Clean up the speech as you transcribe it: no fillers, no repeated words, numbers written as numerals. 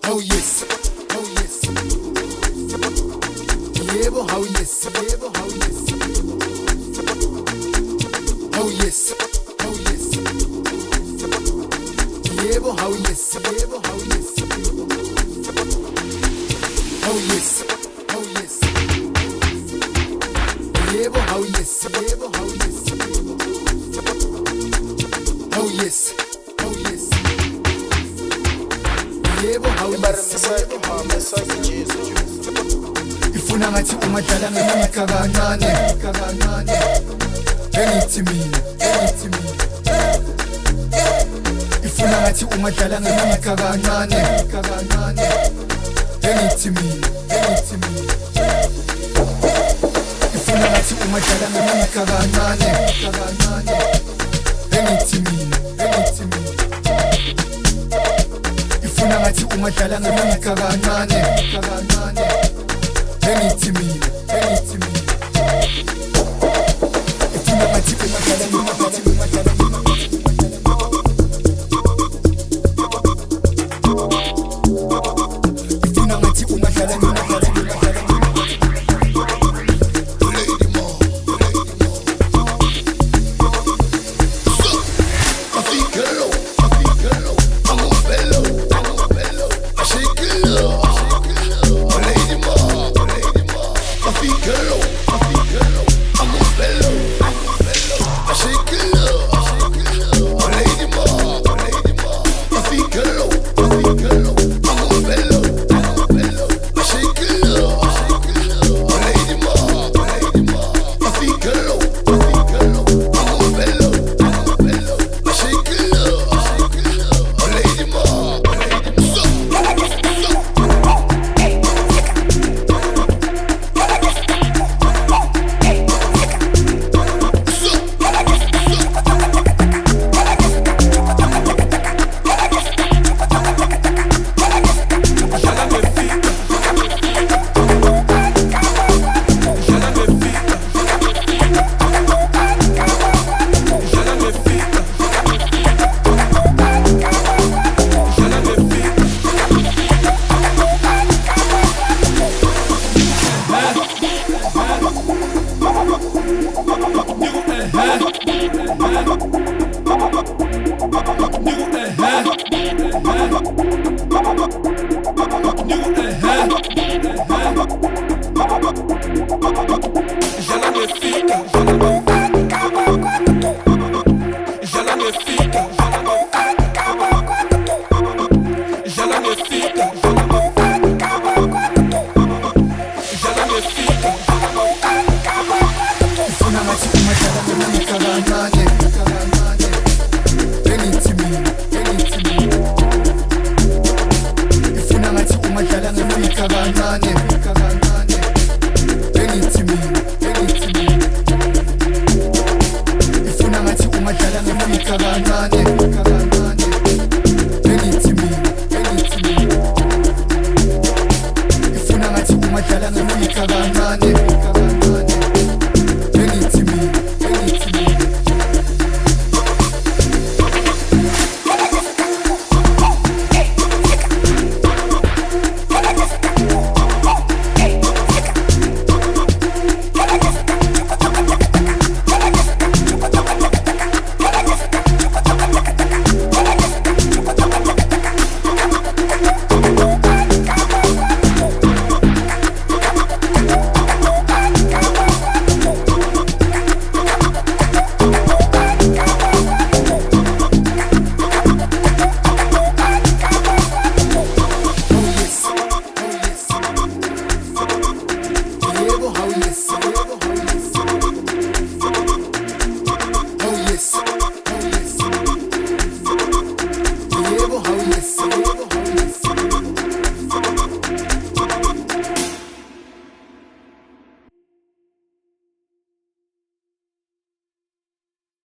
Oh yes, oh yes. Yebo, how yes, yebo, how yes. Oh yes, oh yes. Yebo, how yes, yebo, how yes. Oh yes, oh yes. Yebo, how yes, yebo, how yes. Oh yes, oh yes. Yebo, how yes. Ifuna ngathi umadala ngeminyaka kancane engithi mina ifuna ngathi umadala ngeminyaka kancane engithi mina ifuna ngathi umadala ngeminyaka kancane engithi mina ifuna ngathi umadala ngeminyaka kancane engithi mina ifuna ngathi umadala ngeminyaka kancane